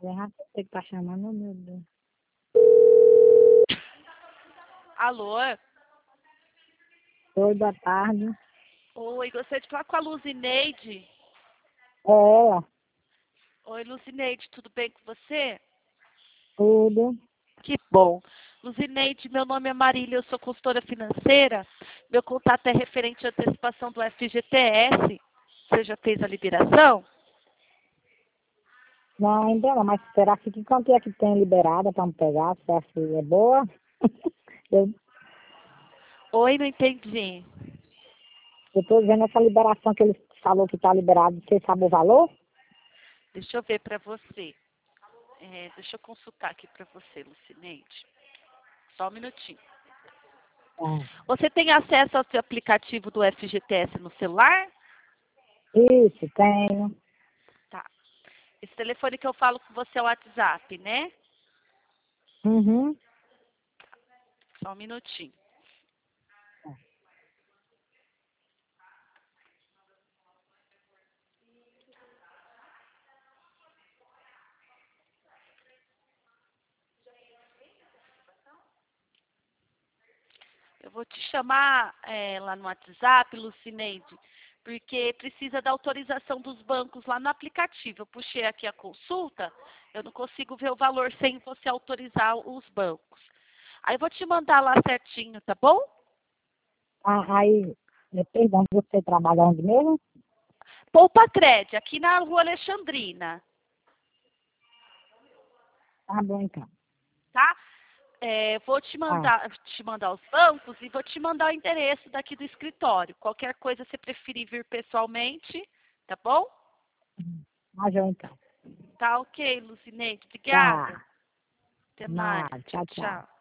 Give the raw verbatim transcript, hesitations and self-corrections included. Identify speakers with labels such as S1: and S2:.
S1: É rápido que tá chamando, oh, meu Deus.
S2: Alô?
S1: Oi, boa tarde.
S2: Oi, gostaria de falar com a Luzineide.
S1: É ela,
S2: Oi, Luzineide, tudo bem com você?
S1: tudo.
S2: Que bom. Luzineide, meu nome é Marília, eu sou consultora financeira. Meu contato é referente à antecipação do F G T S. Você já fez a liberação?
S1: Não, ainda não, mas será que que quanto é que tem liberada para me pegar? Você acha que é boa? eu,
S2: Oi, não entendi.
S1: eu tô vendo essa liberação que ele falou que tá liberado. Você sabe o valor?
S2: Deixa eu ver para você. É, deixa eu consultar aqui para você, Luzineide. Só um minutinho.
S1: Ah,
S2: Você tem acesso ao seu aplicativo do F G T S no celular?
S1: isso, tenho.
S2: Tá. Esse telefone que eu falo com você é o WhatsApp, né?
S1: Uhum.
S2: Só um minutinho. Eu vou te chamar é, lá no WhatsApp, Lucineide, porque precisa da autorização dos bancos lá no aplicativo. Eu puxei aqui a consulta, eu não consigo ver o valor sem você autorizar os bancos. Aí eu vou te mandar lá certinho, tá bom?
S1: Ah, aí, eh, perdão, você trabalha onde mesmo?
S2: Poupa Cred, aqui na Rua Alexandrina,
S1: Tá bom, então.
S2: tá? É, vou te
S1: Ah,
S2: mandar, te mandar os bancos e vou te mandar o endereço daqui do escritório. Qualquer coisa, você preferir vir pessoalmente, tá bom?
S1: tá bom, então.
S2: Tá ok, Lucineide. Obrigada.
S1: Tá.
S2: Até mais.
S1: Nada,
S2: Tchau,
S1: tchau, tchau.
S2: tchau.